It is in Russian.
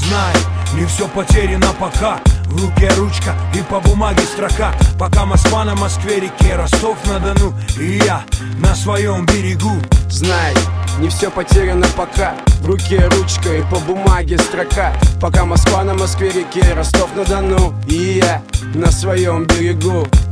Знай, не все потеряно пока. В руке ручка и по бумаге строка. Пока Москва на Москве-реке, Ростов-на-Дону и я на своем берегу. Знай, не все потеряно пока. В руке ручка и по бумаге строка. Пока Москва на Москве-реке, Ростов-на-Дону и я на своем берегу.